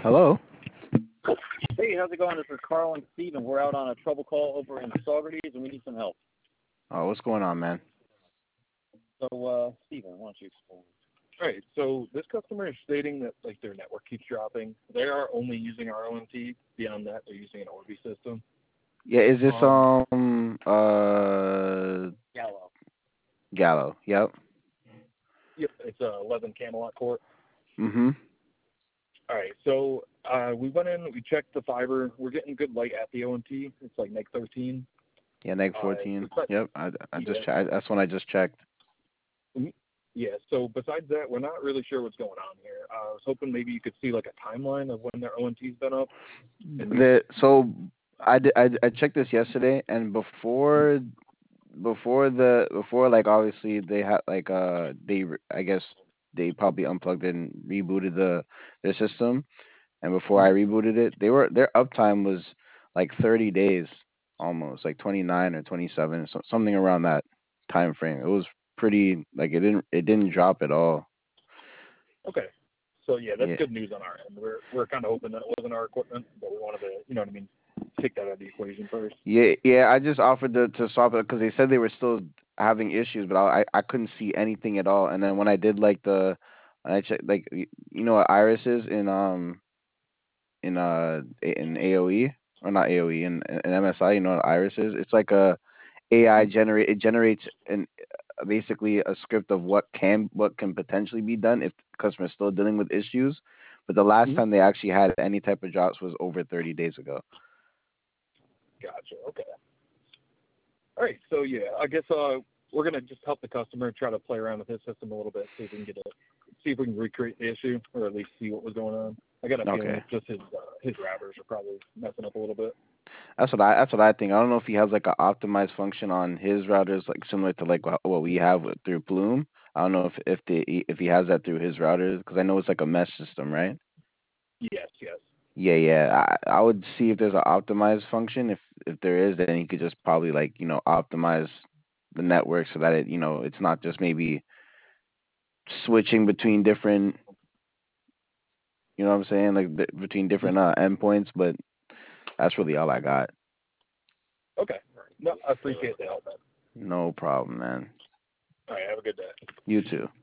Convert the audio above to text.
Hello. Hey, how's it going? This is Carl and Steven. We're out on a trouble call over in Saugerties, and we need some help. Oh, what's going on, man? So, Steven, why don't you explain? All right, so this customer is stating that like their network keeps dropping. They are only using our ONT. Beyond that, they're using an Orbi system. Yeah, is this Um, Gallo. Gallo? Yep. yep, it's 11 Camelot Court. Mhm. All right, so we went in, we checked the fiber. We're getting good light at the ONT. It's like neg 13. Yeah, neg Uh, 14. but, Yep. I yeah, just that's when I just checked. mhm. Yeah. So besides that, we're not really sure what's going on here. I was hoping maybe you could see like a timeline of when their ONT's been up. And we, I checked this yesterday, and before like obviously they had like I guess they probably unplugged it and rebooted their system, and before I rebooted it, their uptime was like 30 days, almost like 29 or 27, something around that time frame. It was pretty like it didn't drop at all. okay. So yeah, that's Yeah. good news on our end. We're kind of hoping that it wasn't our equipment, but we wanted to, you know what I mean, take that out of the equation first. Yeah. I just offered to swap it because they said they were still having issues, but I couldn't see anything at all. And then when I did like when I checked like you know what Iris is in AOE, or not AOE, in MSI, you know what Iris is? It's like a AI it generates an basically a script of what can potentially be done if the customer is still dealing with issues. But the last Mhm. time they actually had any type of drops was over 30 days ago. Gotcha. Okay. All right. So yeah, I guess we're gonna just help the customer try to play around with his system a little bit, see if we can see if we can recreate the issue, or at least see what was going on. I got a feeling Okay. it's just his routers are probably messing up a little bit. That's what I think. I don't know if he has like an optimized function on his routers, like similar to like what we have through Plume. I don't know if he has that through his routers because I know it's like a mesh system, right? Yes. Yes. Yeah. I would see if there's an optimized function. If there is, then he could just probably like optimize the network so that it's not just maybe switching between different, what I'm saying, like between different endpoints. But that's really all I got. Okay. No, I appreciate the help, man. No problem, man. All right. Have a good day. You too.